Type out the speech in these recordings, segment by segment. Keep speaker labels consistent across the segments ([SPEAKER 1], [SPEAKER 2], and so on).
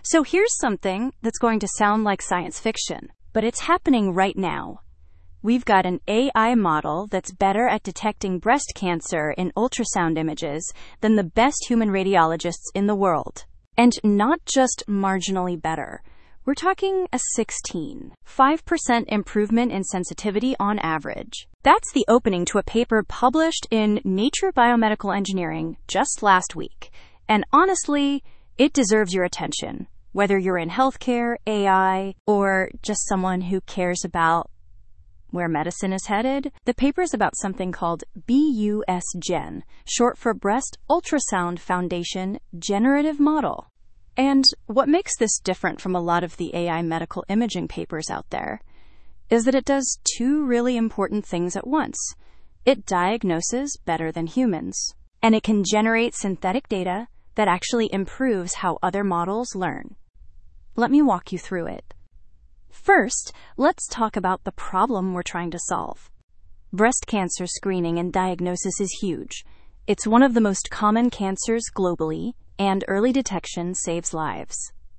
[SPEAKER 1] So here's something that's going to sound like science fiction, but it's happening right now. We've got an AI model that's better at detecting breast cancer in ultrasound images than the best human radiologists in the world. And not just marginally better. We're talking a 5% improvement in sensitivity on average. That's the opening to a paper published in Nature Biomedical Engineering just last week. And honestly, it deserves your attention, whether you're in healthcare, AI, or just someone who cares about where medicine is headed. The paper is about something called BUS-GEN, short for Breast Ultrasound Foundation Generative Model. And what makes this different from a lot of the AI medical imaging papers out there is that it does two really important things at once. It diagnoses better than humans, and it can generate synthetic data that actually improves how other models learn. Let me walk you through it. First, let's talk about the problem we're trying to solve. Breast cancer screening and diagnosis is huge. It's one of the most common cancers globally, and early detection saves lives.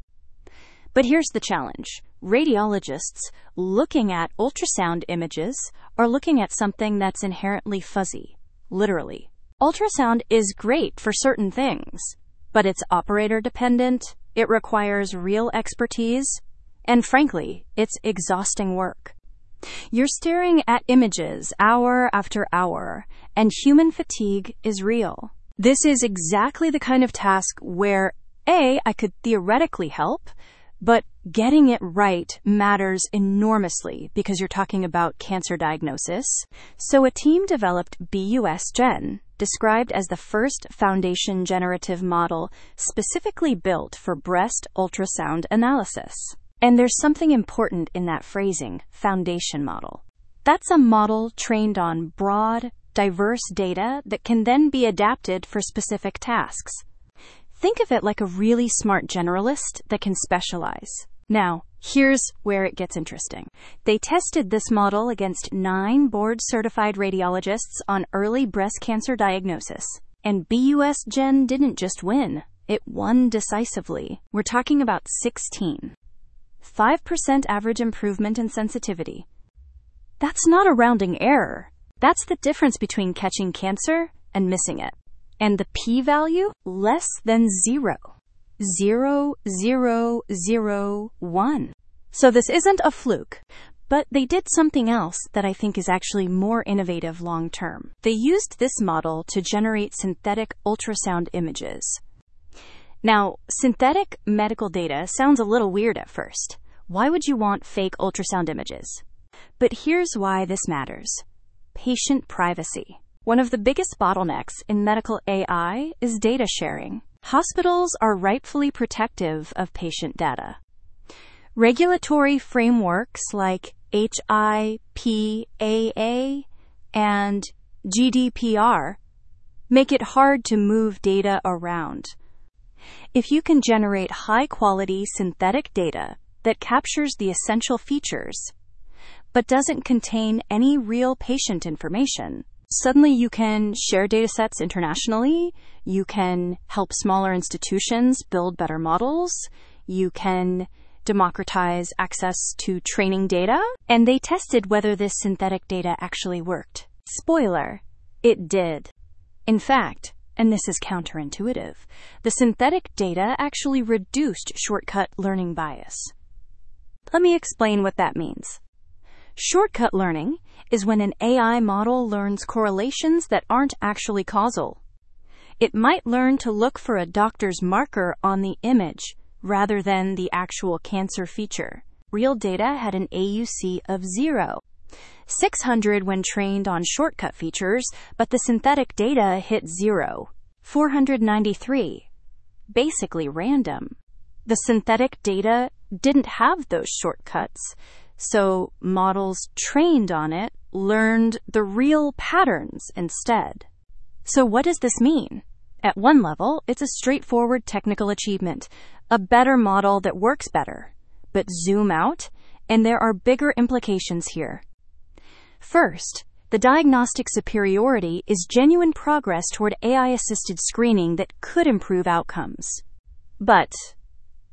[SPEAKER 1] But here's the challenge. Radiologists looking at ultrasound images are looking at something that's inherently fuzzy, literally. Ultrasound is great for certain things, but it's operator-dependent, it requires real expertise, and frankly, it's exhausting work. You're staring at images hour after hour, and human fatigue is real. This is exactly the kind of task where, I could theoretically help, but getting it right matters enormously because you're talking about cancer diagnosis. So a team developed BUS-GEN, described as the first foundation generative model specifically built for breast ultrasound analysis. And there's something important in that phrasing, foundation model. That's a model trained on broad, diverse data that can then be adapted for specific tasks. Think of it like a really smart generalist that can specialize. Now, here's where it gets interesting. They tested this model against 9 board-certified radiologists on early breast cancer diagnosis. And BUS-GEN didn't just win. It won decisively. We're talking about 5% average improvement in sensitivity. That's not a rounding error. That's the difference between catching cancer and missing it. And the p-value? Less than 0.0001. So this isn't a fluke, but they did something else that I think is actually more innovative long term. They used this model to generate synthetic ultrasound images. Now, synthetic medical data sounds a little weird at first. Why would you want fake ultrasound images? But here's why this matters. Patient privacy. One of the biggest bottlenecks in medical AI is data sharing. Hospitals are rightfully protective of patient data. Regulatory frameworks like HIPAA and GDPR make it hard to move data around. If you can generate high-quality synthetic data that captures the essential features, but doesn't contain any real patient information, suddenly you can share datasets internationally, you can help smaller institutions build better models, you can democratize access to training data, and they tested whether this synthetic data actually worked. Spoiler, it did. In fact, and this is counterintuitive, the synthetic data actually reduced shortcut learning bias. Let me explain what that means. Shortcut learning is when an AI model learns correlations that aren't actually causal. It might learn to look for a doctor's marker on the image rather than the actual cancer feature. Real data had an AUC of 0. 600 when trained on shortcut features, but the synthetic data hit 0. 493. Basically random. The synthetic data didn't have those shortcuts, so models trained on it learned the real patterns instead. So what does this mean? At one level, it's a straightforward technical achievement, a better model that works better. But zoom out, and there are bigger implications here. First, the diagnostic superiority is genuine progress toward AI-assisted screening that could improve outcomes. But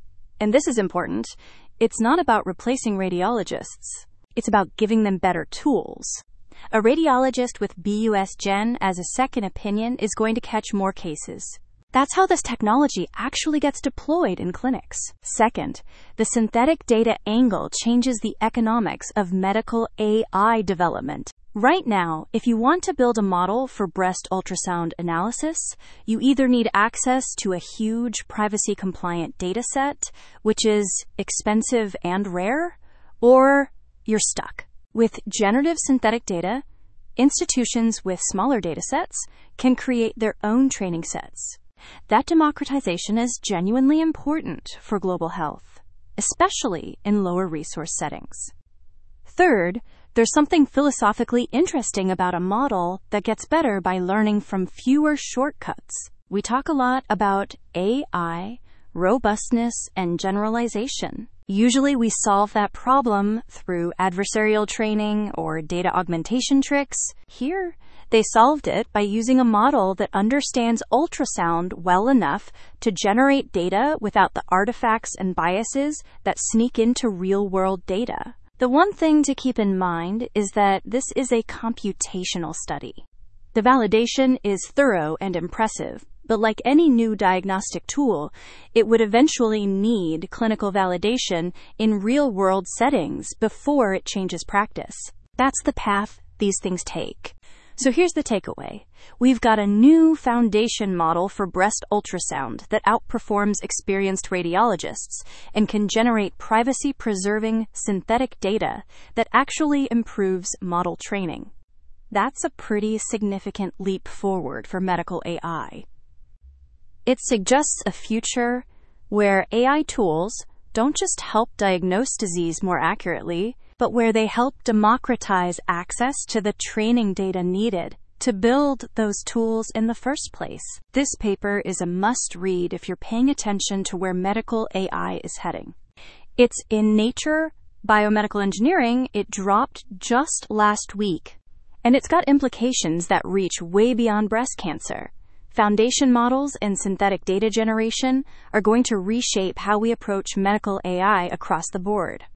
[SPEAKER 1] And this is important. It's not about replacing radiologists. It's about giving them better tools. A radiologist with BUS Gen as a second opinion is going to catch more cases. That's how this technology actually gets deployed in clinics. Second, the synthetic data angle changes the economics of medical AI development. Right now, if you want to build a model for breast ultrasound analysis, you either need access to a huge privacy-compliant dataset, which is expensive and rare, or you're stuck. With generative synthetic data, institutions with smaller datasets can create their own training sets. That democratization is genuinely important for global health, especially in lower resource settings. Third, there's something philosophically interesting about a model that gets better by learning from fewer shortcuts. We talk a lot about AI, robustness, and generalization. Usually we solve that problem through adversarial training or data augmentation tricks. Here, they solved it by using a model that understands ultrasound well enough to generate data without the artifacts and biases that sneak into real-world data. The one thing to keep in mind is that this is a computational study. The validation is thorough and impressive, but like any new diagnostic tool, it would eventually need clinical validation in real-world settings before it changes practice. That's the path these things take. So here's the takeaway. We've got a new foundation model for breast ultrasound that outperforms experienced radiologists and can generate privacy-preserving synthetic data that actually improves model training. That's a pretty significant leap forward for medical AI. It suggests a future where AI tools don't just help diagnose disease more accurately, but where they help democratize access to the training data needed to build those tools in the first place. This paper is a must-read if you're paying attention to where medical AI is heading. It's in Nature Biomedical Engineering. It dropped just last week, and it's got implications that reach way beyond breast cancer. Foundation models and synthetic data generation are going to reshape how we approach medical AI across the board.